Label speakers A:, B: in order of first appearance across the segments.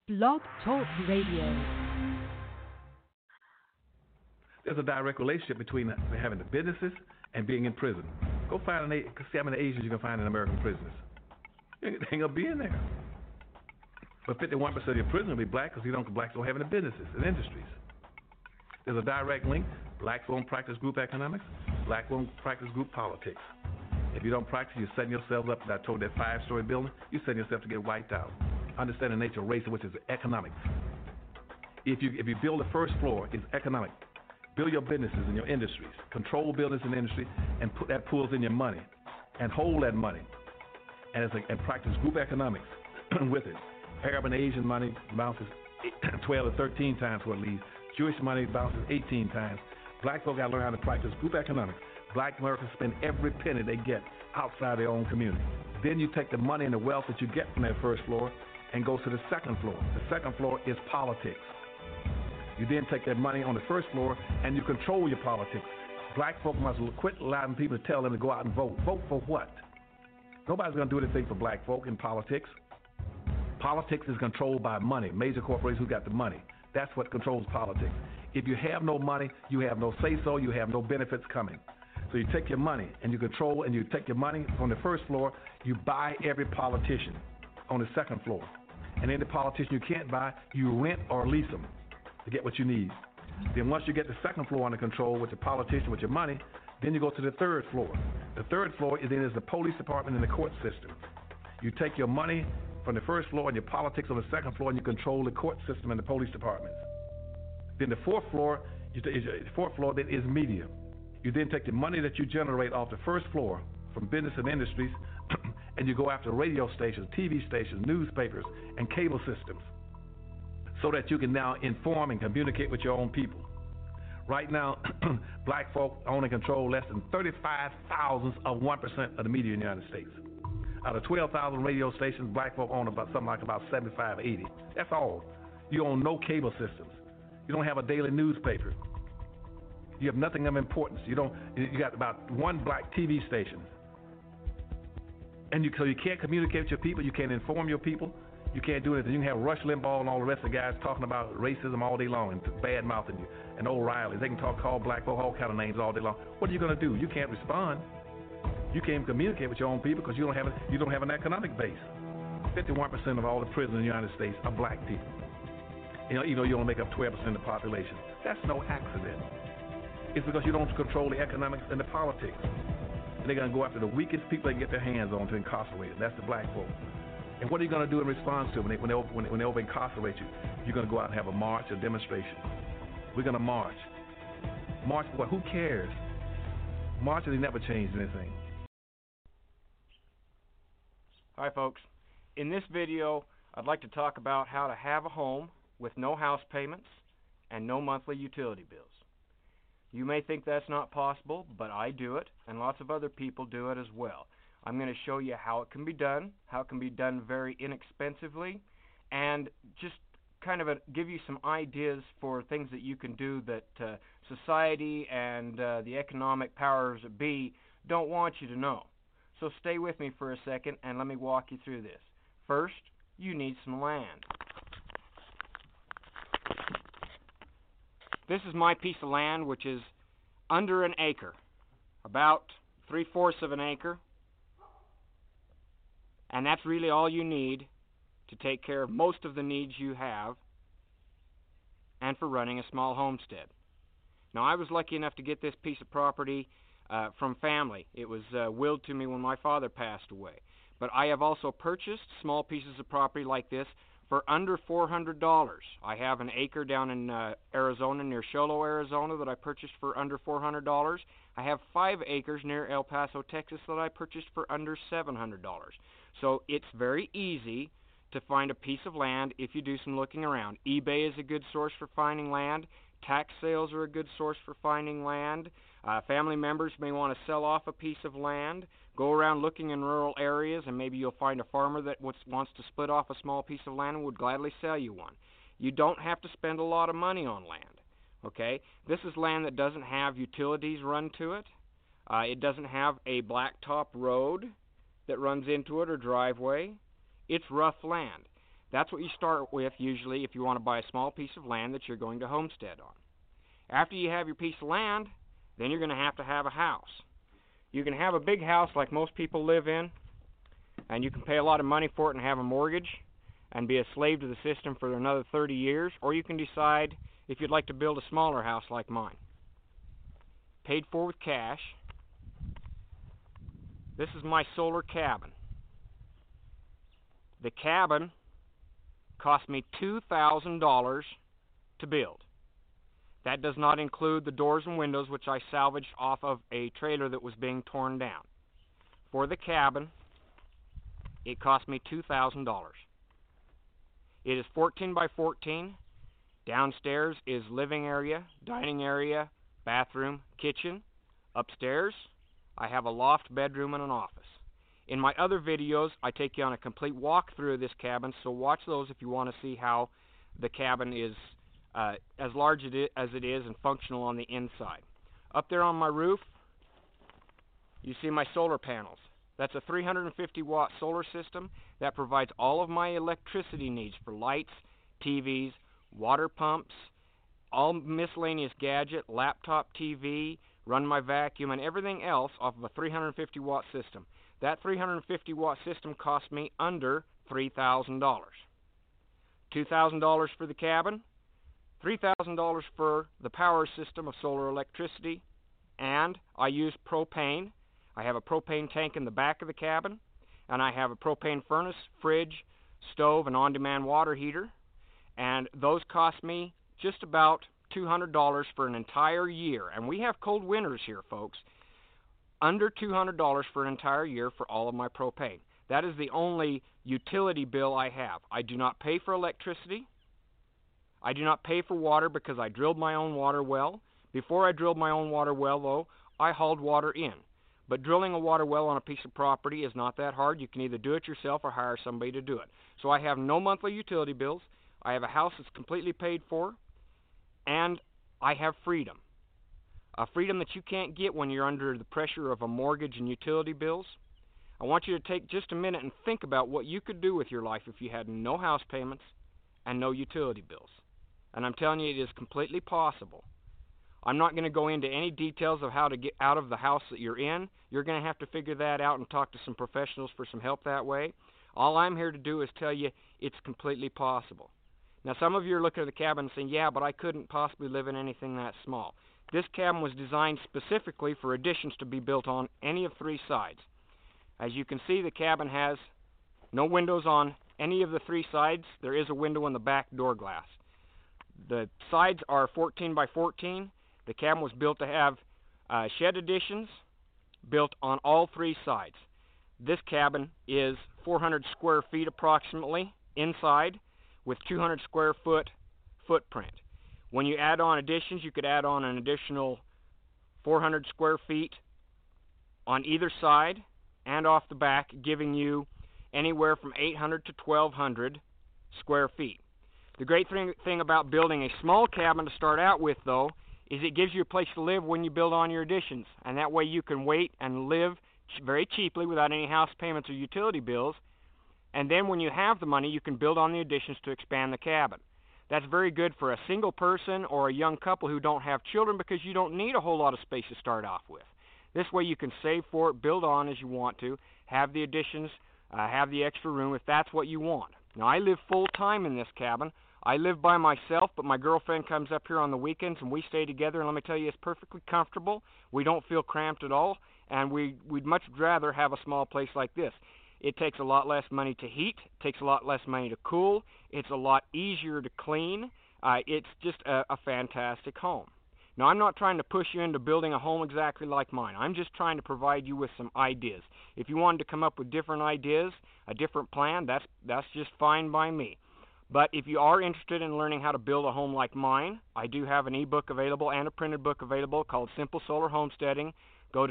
A: Blog Talk Radio.
B: There's a direct relationship between having the businesses and being in prison. Go find see how many Asians you can find in American prisons. They ain't gonna be in there. But 51% of your prisoners will be black because blacks don't have any businesses and industries. There's a direct link. Blacks won't practice group economics. Blacks won't practice group politics. If you don't practice, you're setting yourself up. I told that 5-story building, you're setting yourself to get wiped out. Understand the nature of race, which is economics. If you build the first floor, it's economic. Build your businesses and your industries. Control business and industry, and put that pulls in your money, and hold that money, and practice group economics with it. Arab and Asian money bounces 12 to 13 times what it leaves. Jewish money bounces 18 times. Black folk got to learn how to practice group economics. Black Americans spend every penny they get outside their own community. Then you take the money and the wealth that you get from that first floor and go to the second floor. The second floor is politics. You then take that money on the first floor and you control your politics. Black folk must quit allowing people to tell them to go out and vote. Vote for what? Nobody's going to do anything for black folk in politics. Politics is controlled by money. Major corporations who got the money. That's what controls politics. If you have no money, you have no say-so, you have no benefits coming. So you take your money and you control, and you take your money on the first floor, you buy every politician on the second floor. And any politician you can't buy, you rent or lease them to get what you need. Then once you get the second floor under control with the politician, with your money, then you go to the third floor. The third floor is the police department and the court system. You take your money from the first floor and your politics on the second floor, and you control the court system and the police departments. Then the fourth floor then is media. You then take the money that you generate off the first floor from business and industries, and you go after radio stations, TV stations, newspapers, and cable systems, so that you can now inform and communicate with your own people. Right now, black folk own and control less than 35 thousandths of 1% of the media in the United States. Out of 12,000 radio stations, black folk own about 75, 80. That's all. You own no cable systems. You don't have a daily newspaper. You have nothing of importance. You got about one black TV station. And so you can't communicate with your people. You can't inform your people. You can't do anything. You can have Rush Limbaugh and all the rest of the guys talking about racism all day long and bad-mouthing you, and O'Reilly. They can call black folk all kind of names all day long. What are you going to do? You can't respond. You can't communicate with your own people because you don't have an economic base. 51% of all the prisoners in the United States are black people. You only make up 12% of the population. That's no accident. It's because you don't control the economics and the politics. And they're going to go after the weakest people they can get their hands on to incarcerate them. That's the black folk. And what are you going to do in response to them when they over-incarcerate you? You're going to go out and have a march, a demonstration. We're going to march. March for what? Who cares? March has never changed anything.
C: Hi, folks. In this video, I'd like to talk about how to have a home with no house payments and no monthly utility bills. You may think that's not possible, but I do it, and lots of other people do it as well. I'm going to show you how it can be done very inexpensively, and just kind of give you some ideas for things that you can do that society and the economic powers that be don't want you to know. So stay with me for a second and let me walk you through this. First, you need some land. This is my piece of land, which is under an acre, about 3/4 of an acre, and that's really all you need to take care of most of the needs you have and for running a small homestead. Now, I was lucky enough to get this piece of property from family. It was willed to me when my father passed away. But I have also purchased small pieces of property like this for under $400. I have an acre down in Arizona, near Show Low, Arizona, that I purchased for under $400. I have 5 acres near El Paso, Texas, that I purchased for under $700. So it's very easy to find a piece of land if you do some looking around. eBay is a good source for finding land. Tax sales are a good source for finding land. Family members may want to sell off a piece of land. Go around looking in rural areas, and maybe you'll find a farmer that wants to split off a small piece of land and would gladly sell you one. You don't have to spend a lot of money on land, okay? This is land that doesn't have utilities run to it. It doesn't have a blacktop road that runs into it or driveway. It's rough land. That's what you start with usually if you want to buy a small piece of land that you're going to homestead on. After you have your piece of land, then you're going to have a house. You can have a big house like most people live in, and you can pay a lot of money for it and have a mortgage and be a slave to the system for another 30 years, or you can decide if you'd like to build a smaller house like mine. Paid for with cash. This is my solar cabin. The cabin cost me $2,000 to build. That does not include the doors and windows, which I salvaged off of a trailer that was being torn down. For the cabin, it cost me $2,000. It is 14 by 14. Downstairs is living area, dining area, bathroom, kitchen. Upstairs, I have a loft, bedroom, and an office. In my other videos, I take you on a complete walkthrough of this cabin, so watch those if you want to see how the cabin is as large as it is and functional on the inside. Up there on my roof, you see my solar panels. That's a 350-watt solar system that provides all of my electricity needs for lights, TVs, water pumps, all miscellaneous gadget, laptop TV, run my vacuum, and everything else off of a 350-watt system. That 350-watt system cost me under $3,000. $2,000 for the cabin, $3,000 for the power system of solar electricity, and I use propane. I have a propane tank in the back of the cabin, and I have a propane furnace, fridge, stove, and on-demand water heater, and those cost me just about $200 for an entire year. And we have cold winters here, folks. Under $200 for an entire year for all of my propane. That is the only utility bill I have. I do not pay for electricity. I do not pay for water because I drilled my own water well. Before I drilled my own water well, though, I hauled water in. But drilling a water well on a piece of property is not that hard. You can either do it yourself or hire somebody to do it. So I have no monthly utility bills. I have a house that's completely paid for, and I have freedom. A freedom that you can't get when you're under the pressure of a mortgage and utility bills. I want you to take just a minute and think about what you could do with your life if you had no house payments and no utility bills. And I'm telling you, it is completely possible. I'm not going to go into any details of how to get out of the house that you're in. You're going to have to figure that out and talk to some professionals for some help that way. All I'm here to do is tell you it's completely possible. Now, some of you are looking at the cabin and saying, yeah, but I couldn't possibly live in anything that small. This cabin was designed specifically for additions to be built on any of three sides. As you can see, the cabin has no windows on any of the three sides. There is a window in the back door glass. The sides are 14 by 14. The cabin was built to have shed additions built on all three sides. This cabin is 400 square feet approximately inside with 200 square foot footprint. When you add on additions, you could add on an additional 400 square feet on either side and off the back, giving you anywhere from 800 to 1,200 square feet. The great thing about building a small cabin to start out with, though, is it gives you a place to live when you build on your additions. And that way you can wait and live very cheaply without any house payments or utility bills. And then when you have the money, you can build on the additions to expand the cabin. That's very good for a single person or a young couple who don't have children because you don't need a whole lot of space to start off with. This way you can save for it, build on as you want to, have the additions, have the extra room if that's what you want. Now, I live full-time in this cabin. I live by myself, but my girlfriend comes up here on the weekends and we stay together, and let me tell you, it's perfectly comfortable. We don't feel cramped at all, and we'd much rather have a small place like this. It takes a lot less money to heat, takes a lot less money to cool, it's a lot easier to clean. It's just a fantastic home. Now, I'm not trying to push you into building a home exactly like mine. I'm just trying to provide you with some ideas. If you wanted to come up with different ideas, a different plan, that's just fine by me. But if you are interested in learning how to build a home like mine, I do have an ebook available and a printed book available called Simple Solar Homesteading. Go to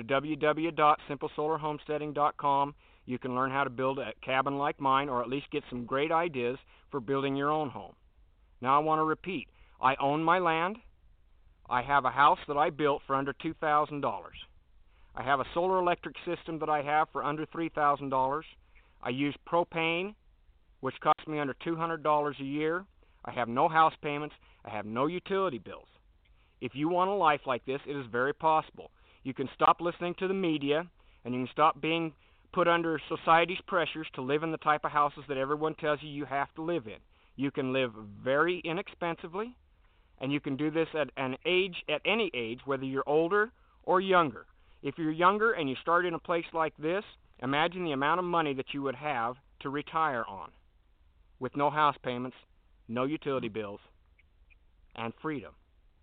C: www.simplesolarhomesteading.com. You can learn how to build a cabin like mine, or at least get some great ideas for building your own home. Now, I want to repeat. I own my land. I have a house that I built for under $2,000. I have a solar electric system that I have for under $3,000. I use propane, which costs me under $200 a year. I have no house payments. I have no utility bills. If you want a life like this, it is very possible. You can stop listening to the media, and you can stop being put under society's pressures to live in the type of houses that everyone tells you have to live in. You can live very inexpensively, and you can do this at any age, whether you're older or younger. If you're younger and you start in a place like this, imagine the amount of money that you would have to retire on, with no house payments, no utility bills, and freedom.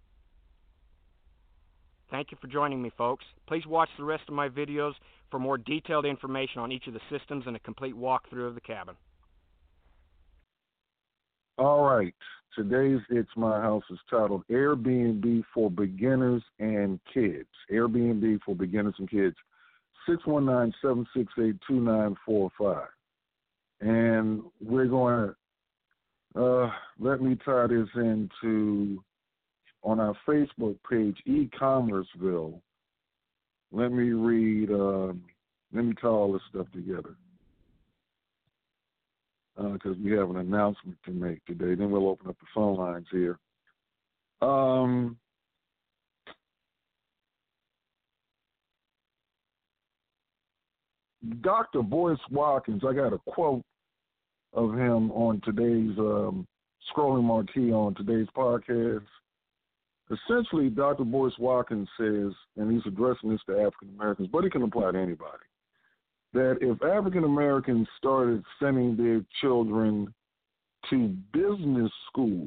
C: Thank you for joining me, folks. Please watch the rest of my videos for more detailed information on each of the systems and a complete walkthrough of the cabin.
D: All right. Today's It's My House is titled Airbnb for Beginners and Kids. Airbnb for Beginners and Kids. 619-768-2945. And we're going to, let me tie this into, on our Facebook page, E-Commerceville. Let me read, let me tie all this stuff together. Because we have an announcement to make today. Then we'll open up the phone lines here. Dr. Boyce Watkins, I got a quote of him on today's scrolling marquee on today's podcast. Essentially, Dr. Boyce Watkins says, and he's addressing this to African Americans, but it can apply to anybody, that if African Americans started sending their children to business school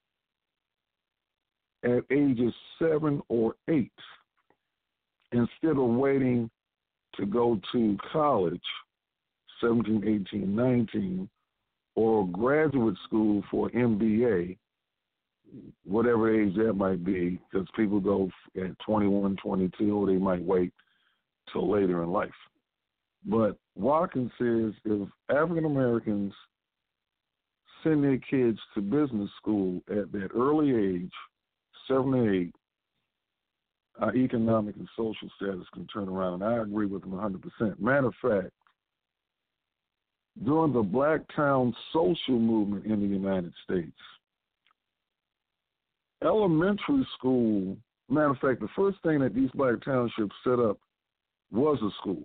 D: at ages 7 or 8, instead of waiting to go to college, 17, 18, 19, or graduate school for MBA, whatever age that might be, because people go at 21, 22, or they might wait till later in life. But Watkins says if African Americans send their kids to business school at that early age, 7 or 8, our economic and social status can turn around. And I agree with him 100%. Matter of fact, during the Blacktown social movement in the United States, elementary school, matter of fact, the first thing that these black townships set up was a school.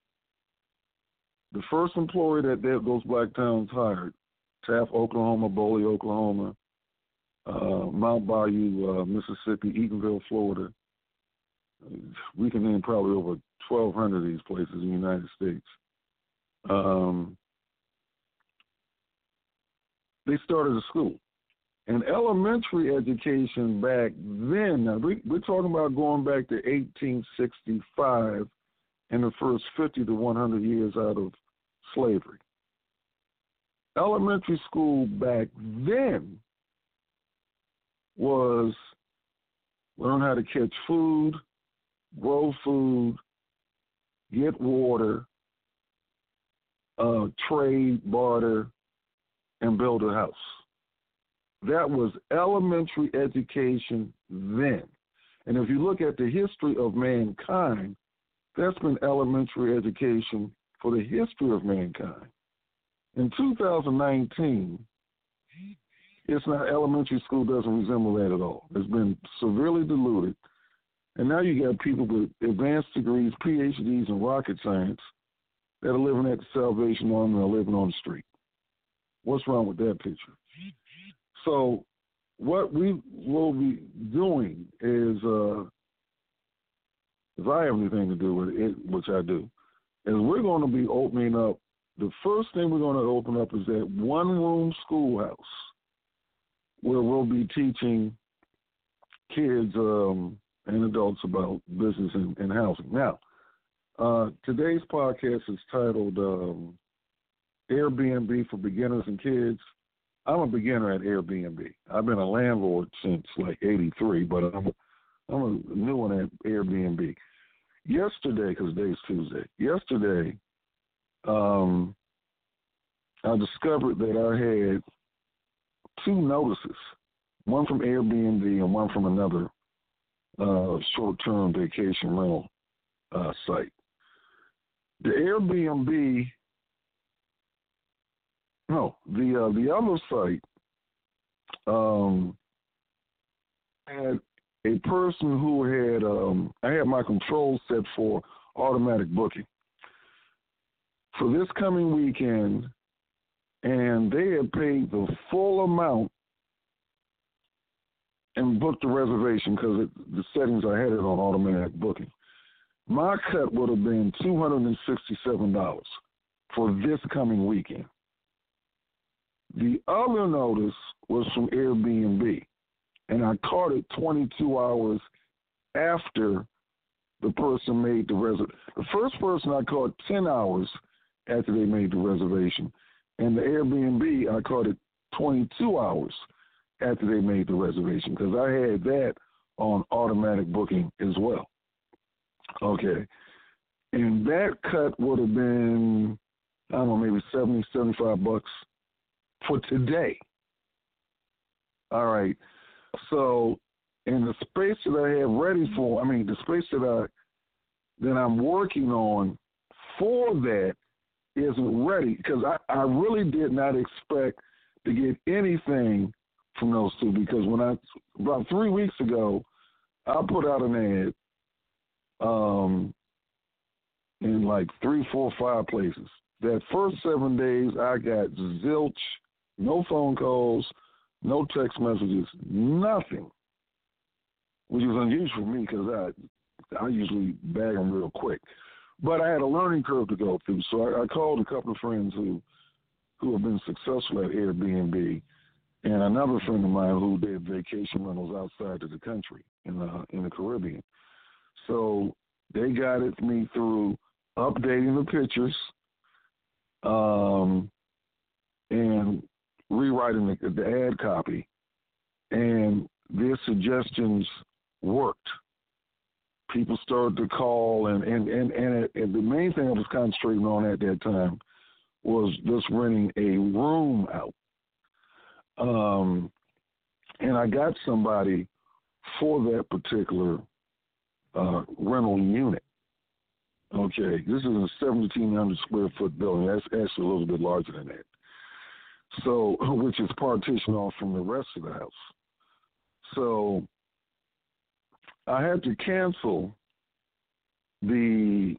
D: The first employee that those black towns hired, Taft, Oklahoma, Boley, Oklahoma, Mount Bayou, Mississippi, Eatonville, Florida. We can name probably over 1,200 of these places in the United States. They started a school. And elementary education back then, now we're talking about going back to 1865 and the first 50 to 100 years out of slavery. Elementary school back then was learn how to catch food, grow food, get water, trade, barter, and build a house. That was elementary education then. And if you look at the history of mankind, that's been elementary education for the history of mankind. In 2019, it's not, elementary school doesn't resemble that at all. It's been severely diluted. And now you got people with advanced degrees, PhDs in rocket science that are living at the Salvation Army or living on the street. What's wrong with that picture? So what we will be doing is, if I have anything to do with it, which I do, is we're going to be opening up, the first thing we're going to open up is that one-room schoolhouse where we'll be teaching kids and adults about business and housing. Now, today's podcast is titled Airbnb for Beginners and Kids. I'm a beginner at Airbnb. I've been a landlord since like 83, but I'm a new one at Airbnb. Yesterday, because today's Tuesday, I discovered that I had 2 notices, one from Airbnb and one from another short-term vacation rental site. The Airbnb No, the other site had a person who had I had my controls set for automatic booking for this coming weekend, and they had paid the full amount and booked the reservation because the settings I had it on automatic booking. My cut would have been $267 for this coming weekend. The other notice was from Airbnb, and I caught it 22 hours after the person made the reservation. The first person I caught 10 hours after they made the reservation, and the Airbnb I caught it 22 hours after they made the reservation because I had that on automatic booking as well. Okay. And that cut would have been, I don't know, maybe $70, $75 for today. All right. So in the space that I have ready for, the space that I'm working on for that isn't ready because I really did not expect to get anything from those two because about 3 weeks ago, I put out an ad in like 3, 4, 5 places. That first 7 days, I got zilch, no phone calls, no text messages, nothing, which is unusual for me because I usually bag them real quick. But I had a learning curve to go through, so I called a couple of friends who have been successful at Airbnb, and another friend of mine who did vacation rentals outside of the country in the Caribbean. So they guided me through updating the pictures and rewriting the ad copy, and their suggestions worked. People started to call, and the main thing I was concentrating on at that time was just renting a room out. And I got somebody for that particular rental unit. Okay, this is a 1,700 square foot building. That's actually a little bit larger than that. So, which is partitioned off from the rest of the house. So, I had to cancel the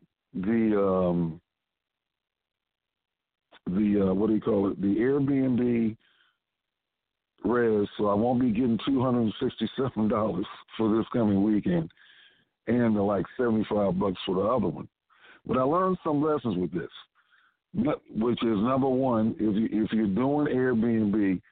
D: what do you call it? The Airbnb res, so I won't be getting $267 for this coming weekend, and the like $75 for the other one. But I learned some lessons with this, which is number one, if you're doing Airbnb,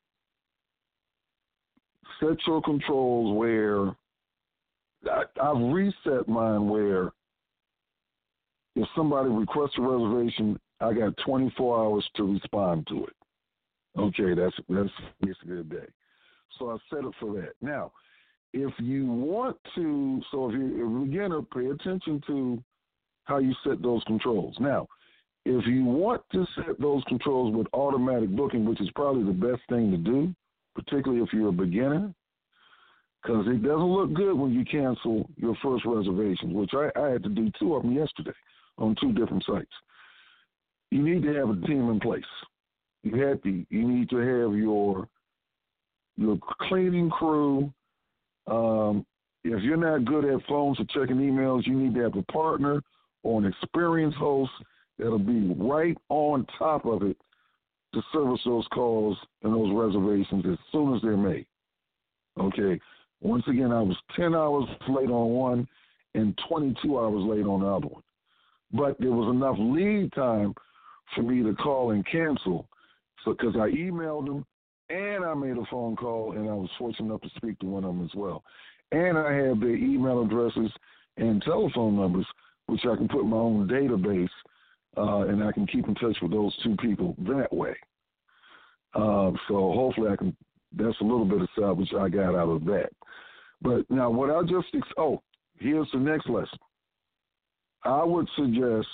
D: set your controls where I've reset mine where if somebody requests a reservation, I got 24 hours to respond to it. Okay, that's basically a day. So I set it for that. Now, if you want to, so if you're a beginner, pay attention to how you set those controls. Now, if you want to set those controls with automatic booking, which is probably the best thing to do, particularly if you're a beginner, because it doesn't look good when you cancel your first reservations, which I had to do 2 of them yesterday on 2 different sites. You need to have a team in place. You need to have your cleaning crew. If you're not good at phones or checking emails, you need to have a partner or an experienced host that'll be right on top of it to service those calls and those reservations as soon as they're made. Okay. Once again, I was 10 hours late on one and 22 hours late on the other one. But there was enough lead time for me to call and cancel. So, because I emailed them and I made a phone call, and I was fortunate enough to speak to one of them as well. And I have their email addresses and telephone numbers, which I can put in my own database, and I can keep in touch with those 2 people that way. So hopefully that's a little bit of salvage I got out of that. But now what I just, here's the next lesson. I would suggest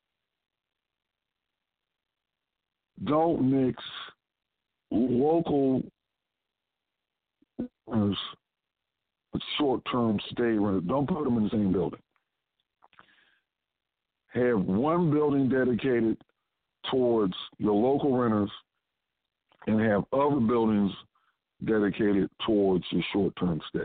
D: don't mix local short-term stay rentals. Don't put them in the same building. Have one building dedicated towards your local renters and have other buildings dedicated towards your short-term stay.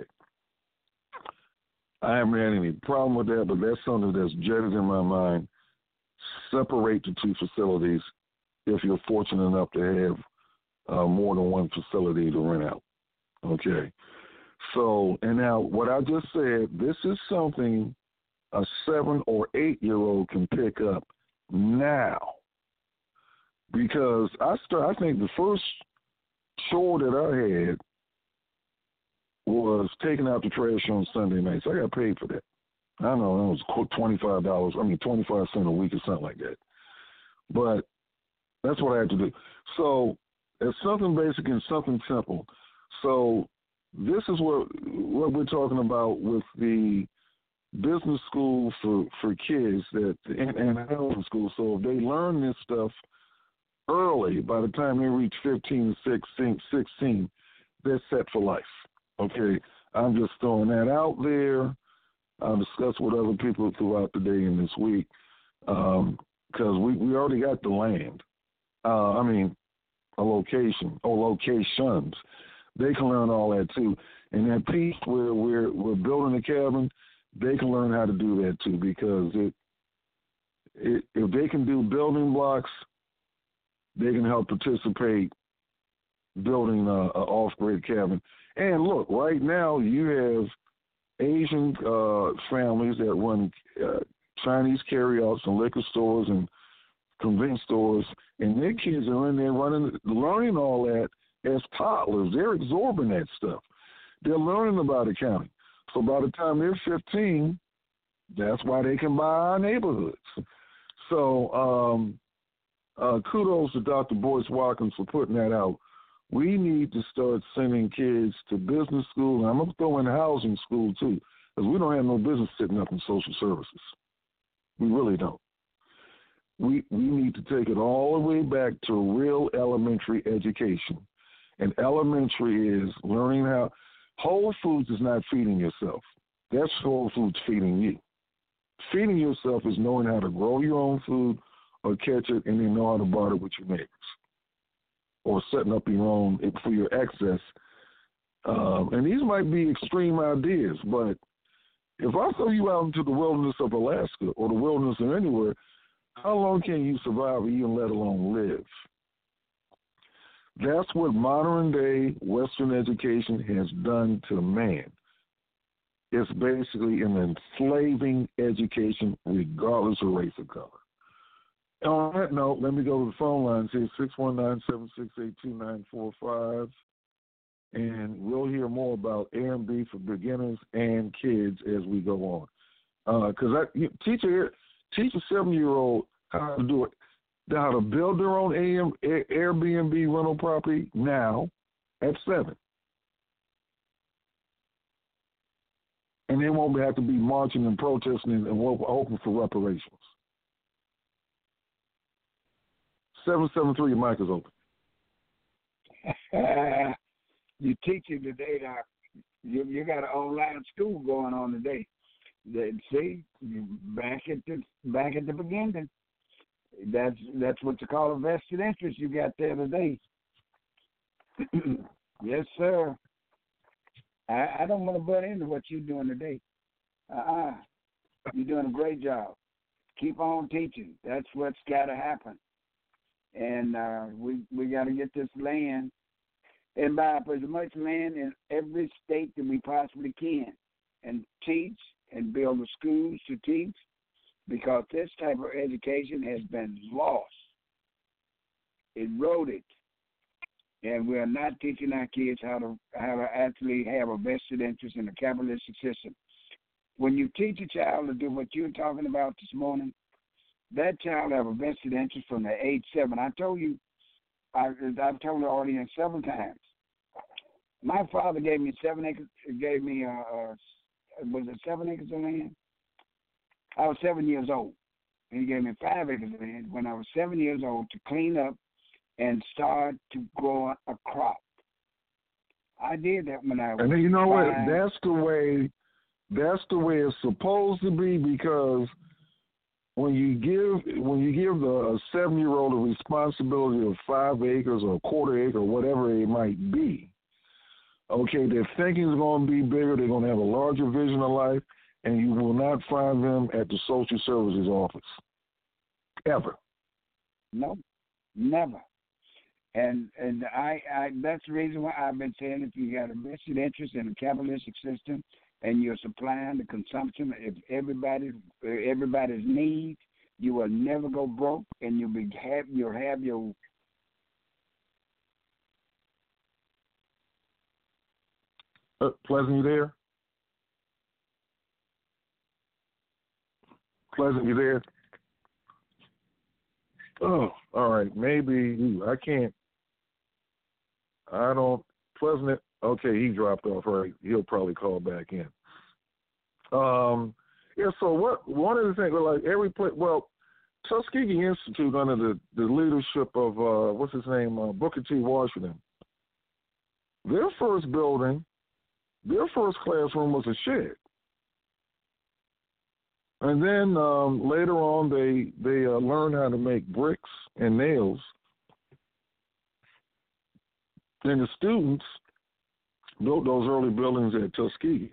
D: I haven't had any problem with that, but that's something that's jetted in my mind. Separate the two facilities if you're fortunate enough to have more than one facility to rent out. Okay. So, and now what I just said, this is something a 7 or 8-year-old can pick up now. Because I think the first chore that I had was taking out the trash on Sunday nights. I got paid for that. I don't know, it was $25, 25 cents a week or something like that. But that's what I had to do. So it's something basic and something simple. So this is what we're talking about with the business school for kids and housing school. So if they learn this stuff early, by the time they reach 15, 16, they're set for life. Okay, I'm just throwing that out there. I'll discuss with other people throughout the day and this week because we already got the land. A location or locations. They can learn all that too. And that piece where we're building a cabin, they can learn how to do that too because if they can do building blocks, they can help participate building an off-grid cabin. And look, right now you have Asian families that run Chinese carryouts and liquor stores and convenience stores, and their kids are in there learning all that as toddlers. They're absorbing that stuff. They're learning about accounting. So by the time they're 15, that's why they can buy our neighborhoods. So kudos to Dr. Boyce Watkins for putting that out. We need to start sending kids to business school, and I'm going to throw in housing school too, because we don't have no business sitting up in social services. We really don't. We need to take it all the way back to real elementary education. And elementary is learning how Whole Foods is not feeding yourself. That's Whole Foods feeding you. Feeding yourself is knowing how to grow your own food or catch it and then know how to barter with your neighbors. Or setting up your own for your excess. And these might be extreme ideas, but if I throw you out into the wilderness of Alaska or the wilderness of anywhere, how long can you survive or even let alone live? That's what modern-day Western education has done to man. It's basically an enslaving education regardless of race or color. And on that note, let me go to the phone line. It's 619-768-2945. And we'll hear more about A&B for beginners and kids as we go on. Because teach a 7-year-old how to do it, how to build their own Airbnb rental property now at 7. And they won't have to be marching and protesting and hoping for reparations. 773, your mic is open.
E: You teaching today, Doc. You got an online school going on today. See, back at the beginning. That's what you call a vested interest you got there today. Yes, sir. I don't want to butt into what you're doing today. You're doing a great job. Keep on teaching. That's what's got to happen. And we got to get this land and buy up as much land in every state that we possibly can and teach and build the schools to teach, because this type of education has been lost, eroded, and we are not teaching our kids how to actually have a vested interest in the capitalistic system. When you teach a child to do what you're talking about this morning, that child have a vested interest from the age 7. I told you, I've told the audience several times. My father gave me 7 acres. Gave me was it 7 acres of land? I was 7 years old. And he gave me 5 acres of land when I was 7 years old to clean up and start to grow a crop. I did that when I was. And
D: you know what? That's the way it's supposed to be, because when you give a 7-year-old a responsibility of 5 acres or a quarter acre or whatever it might be, okay, their thinking is going to be bigger. They're going to have a larger vision of life, and you will not find them at the social services office ever.
E: No, never. And I that's the reason why I've been saying if you got a vested interest in the capitalistic system and you're supplying the consumption of everybody's needs, you will never go broke, and you'll have your
D: Pleasant, you there? Pleasant, you there? Oh, all right. Maybe I can't. I don't. Pleasant. Okay, he dropped off. Right, he'll probably call back in. Yeah. So what? One of the things, like every place. Well, Tuskegee Institute under the leadership of what's his name, Booker T. Washington. Their first building, their first classroom was a shed. And then later on, they learned how to make bricks and nails. And the students built those early buildings at Tuskegee.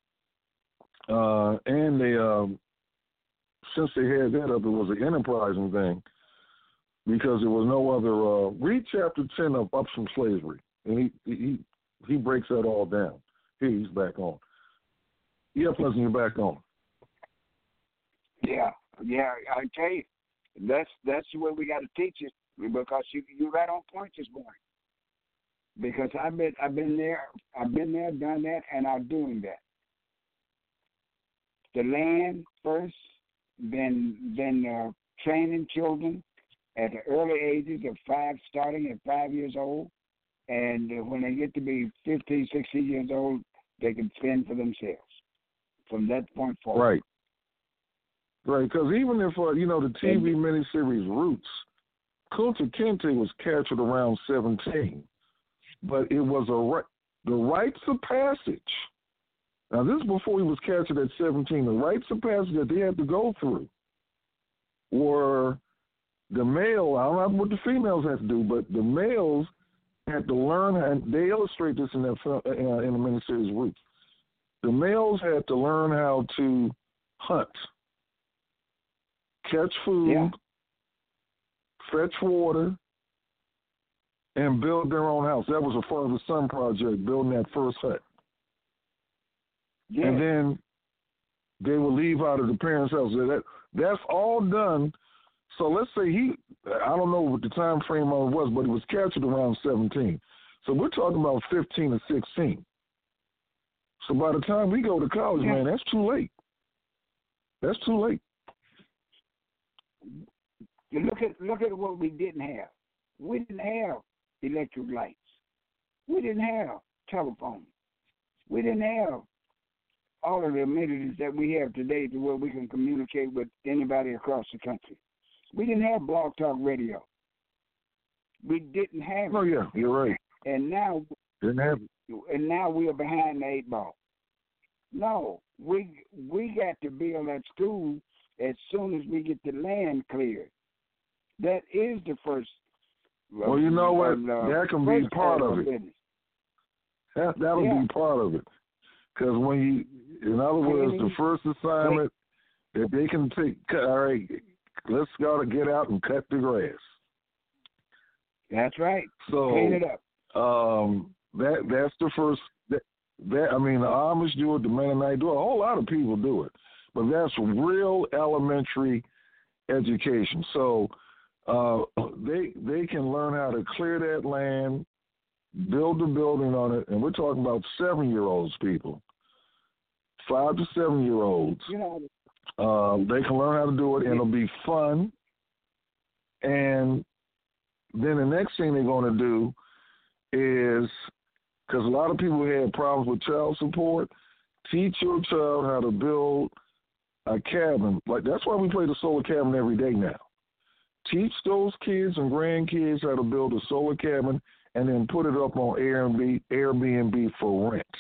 D: And they, since they had that up, it was an enterprising thing because there was no other. Read chapter 10 of Up from Slavery, and he breaks that all down. Here, he's back on. Yeah, Pleasant, you're back on.
E: Yeah, I tell you, that's the way we got to teach it, because you're right on point this morning. Because I've been there, done that, and I'm doing that. The land first, then training children at the early ages of 5, starting at 5 years old, and when they get to be 15, 16 years old, they can fend for themselves from that point forward.
D: Right. Right, because even if, the TV miniseries Roots, Kunta Kinte was captured around 17, but it was the rites of passage. Now, this is before he was captured at 17. The rites of passage that they had to go through were the male, I don't know what the females had to do, but the males had to learn, and they illustrate this in the miniseries Roots. The males had to learn how to hunt, catch food, fetch water, and build their own house. That was a Father Son project, building that first hut. Yeah. And then they would leave out of the parents' house. That's all done. So let's say I don't know what the time frame of it was, but he was captured around 17. So we're talking about 15 or 16. So by the time we go to college, man, that's too late. That's too late.
E: You look at what we didn't have. We didn't have electric lights. We didn't have telephone. We didn't have all of the amenities that we have today to where we can communicate with anybody across the country. We didn't have Blog Talk Radio. We didn't have it.
D: Oh yeah, you're right.
E: And now
D: didn't have it.
E: And now we are behind the 8 ball. No, we got to build that school as soon as we get the land cleared. That is the first.
D: Well, you know what? That can be part of it. That'll be part of it. Because when in other words, the first assignment that they can take, all right, let's go to get out and cut the grass.
E: That's right.
D: So
E: clean it up.
D: That's the first. The Amish do it, the Mennonite do it. A whole lot of people do it, but that's real elementary education. So they can learn how to clear that land, build a building on it, and we're talking about 7-year-olds, people, 5 to 7-year-olds. They can learn how to do it, and it'll be fun. And then the next thing they're going to do is, because a lot of people had problems with child support, teach your child how to build a cabin. Like, that's why we play the solar cabin every day now. Teach those kids and grandkids how to build a solar cabin and then put it up on Airbnb for rent.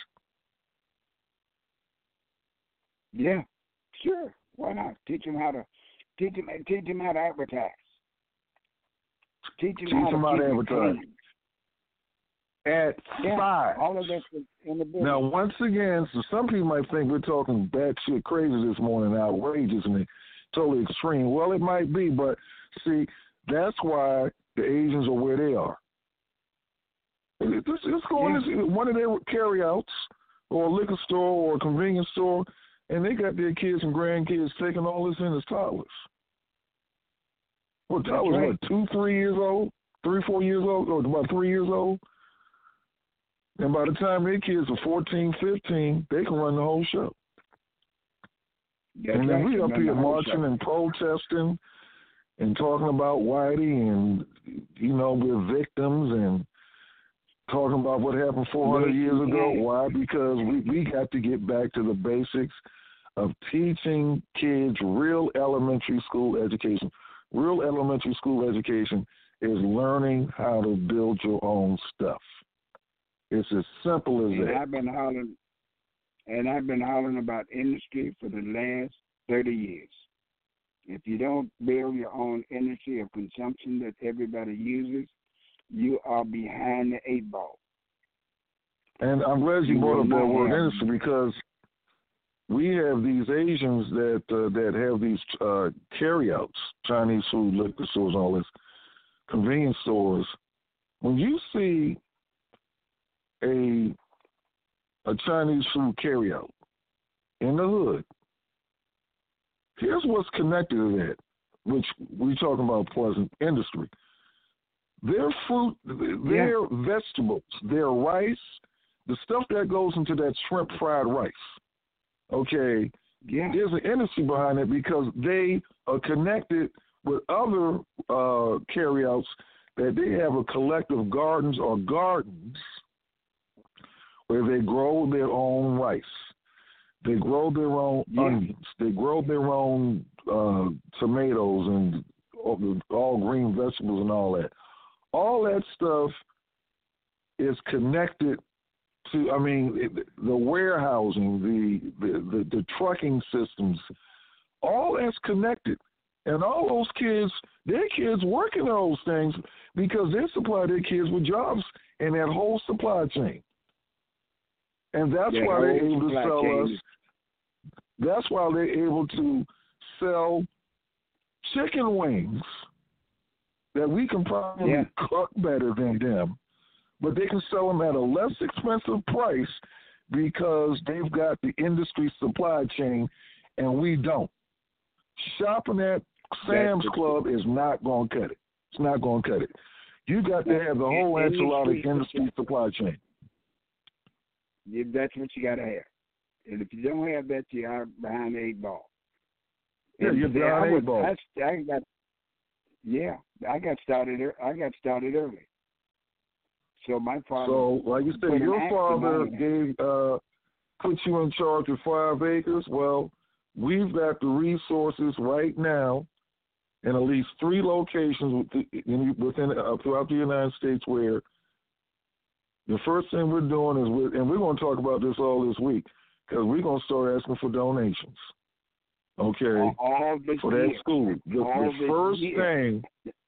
E: Yeah, sure. Why not? Teach them how to Teach them how to advertise. Teach them
D: how to advertise. At 5.
E: All of that's in the book.
D: Now, once again, so some people might think we're talking batshit crazy this morning, outrageous, and totally extreme. Well, it might be, but see, that's why the Asians are where they are. Let's go in one of their carryouts, or a liquor store, or a convenience store, and they got their kids and grandkids taking all this in as toddlers. Well, toddlers, what, 2, 3 years old? 3, 4 years old? Or about 3 years old? And by the time their kids are 14, 15, they can run the whole show. And then we up here marching and protesting and talking about Whitey and, we're victims and talking about what happened 400 years ago. Why? Because we got to get back to the basics of teaching kids real elementary school education. Real elementary school education is learning how to build your own stuff. It's as simple as that.
E: I've been hollering about industry for the last 30 years. If you don't build your own industry of consumption that everybody uses, you are behind the 8 ball.
D: And I'm glad you brought up that word industry, because we have these Asians that have these carryouts, Chinese food, liquor stores, all this, convenience stores. When you see a Chinese food carryout in the hood, here's what's connected to that, which we're talking about pleasant industry. Their fruit, their vegetables, their rice, the stuff that goes into that shrimp fried rice, okay, there's an industry behind it because they are connected with other carryouts that they have a collective gardens or gardens where they grow their own rice. They grow their own onions. They grow their own tomatoes and all green vegetables and all that. All that stuff is connected to, the warehousing, the trucking systems, all that's connected. And all those kids, their kids work in those things because they supply their kids with jobs in that whole supply chain. And that's why they're able to sell us. That's why they're able to sell chicken wings that we can probably cook better than them, but they can sell them at a less expensive price because they've got the industry supply chain and we don't. Shopping at Sam's Club is not going to cut it. It's not going to cut it. You got to have the whole enchilada industry supply chain.
E: That's what you got to have. And if you don't have that, you are behind the 8 ball.
D: Yeah, you're behind the 8 ball.
E: I got started early. So my father.
D: So, like you said, your father put you in charge of 5 acres. Well, we've got the resources right now in at least 3 locations throughout the United States where the first thing we're doing is, and we're going to talk about this all this week, because we're going to start asking for donations, okay, for that school. The first thing,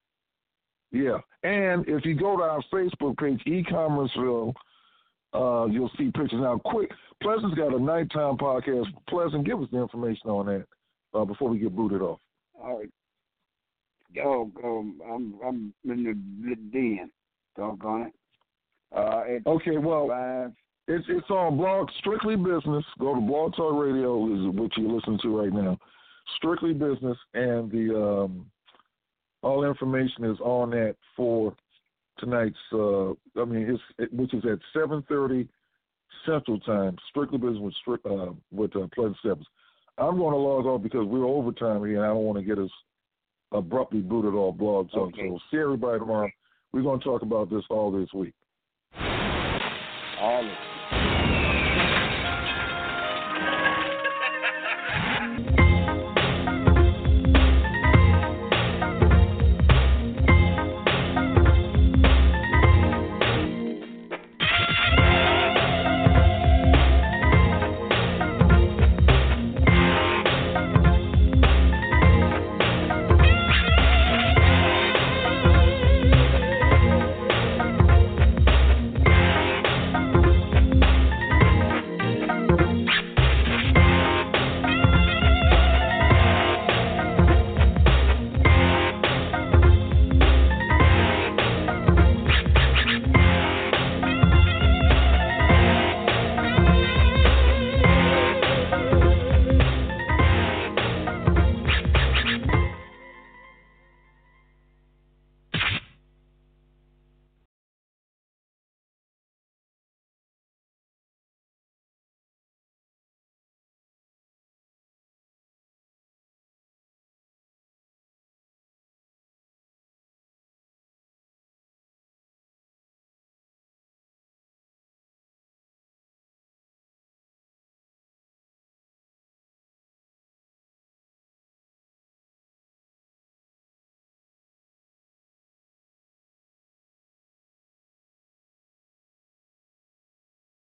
D: and if you go to our Facebook page, eCommerceville, you'll see pictures. Now, quick, Pleasant's got a nighttime podcast. Pleasant, give us the information on that before we get booted off.
E: All right. I'm in the den. Doggone it.
D: Okay, well, it's on Blog Strictly Business. Go to Blog Talk Radio, is what you're listening to right now. Strictly Business, and the all information is on that for tonight's. Which is at 7:30 Central Time. Strictly Business with Pleasant Stebbins. I'm going to log off because we're overtime here, and I don't want to get us abruptly booted off Blog Talk. Okay. So see everybody tomorrow. We're going to talk about this all this week.
E: All of it.